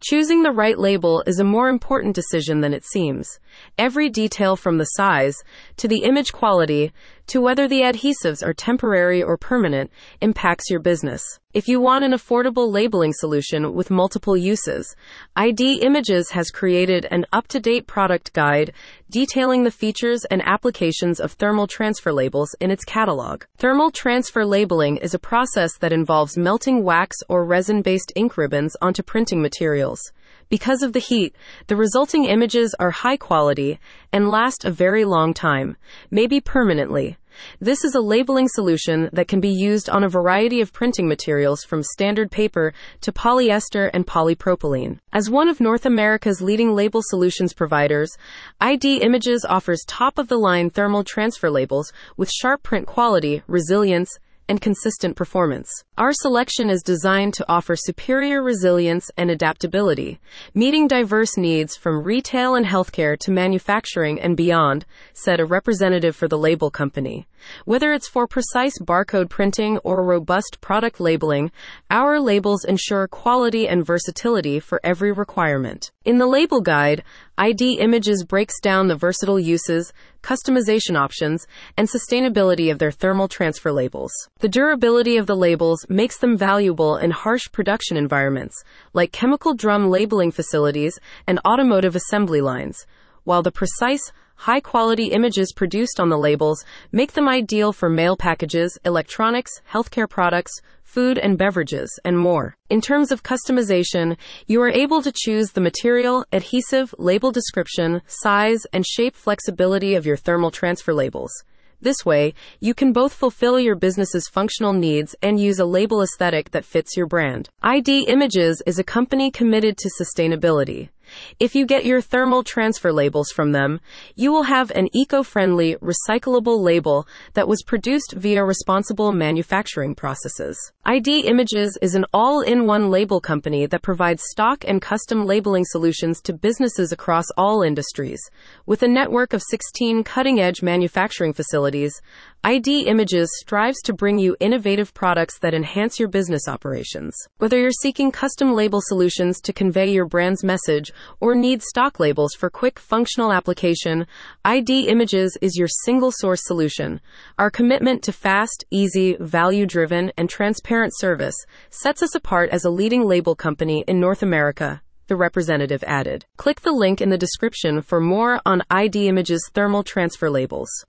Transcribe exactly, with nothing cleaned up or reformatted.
Choosing the right label is a more important decision than it seems. Every detail from the size, to the image quality, to whether the adhesives are temporary or permanent, impacts your business. If you want an affordable labeling solution with multiple uses, I D Images has created an up-to-date product guide detailing the features and applications of thermal transfer labels in its catalog. Thermal transfer labeling is a process that involves melting wax or resin-based ink ribbons onto printing materials. Because of the heat, the resulting images are high quality and last a very long time, maybe permanently. This is a labeling solution that can be used on a variety of printing materials from standard paper to polyester and polypropylene. As one of North America's leading label solutions providers, I D Images offers top-of-the-line thermal transfer labels with sharp print quality, resilience, and consistent performance. Our selection is designed to offer superior resilience and adaptability, meeting diverse needs from retail and healthcare to manufacturing and beyond, said a representative for the label company. Whether it's for precise barcode printing or robust product labeling, our labels ensure quality and versatility for every requirement. In the label guide, I D Images breaks down the versatile uses, customization options, and sustainability of their thermal transfer labels. The durability of the labels makes them valuable in harsh production environments, like chemical drum labeling facilities and automotive assembly lines, while the precise, high-quality images produced on the labels make them ideal for mail packages, electronics, healthcare products, food and beverages, and more. In terms of customization, you are able to choose the material, adhesive, label description, size, and shape flexibility of your thermal transfer labels. This way, you can both fulfill your business's functional needs and use a label aesthetic that fits your brand. I D Images is a company committed to sustainability. If you get your thermal transfer labels from them, you will have an eco-friendly, recyclable label that was produced via responsible manufacturing processes. I D Images is an all-in-one label company that provides stock and custom labeling solutions to businesses across all industries. With a network of sixteen cutting-edge manufacturing facilities, I D Images strives to bring you innovative products that enhance your business operations. Whether you're seeking custom label solutions to convey your brand's message or need stock labels for quick functional application, I D Images is your single-source solution. Our commitment to fast, easy, value-driven, and transparent service sets us apart as a leading label company in North America, the representative added. Click the link in the description for more on I D Images thermal transfer labels.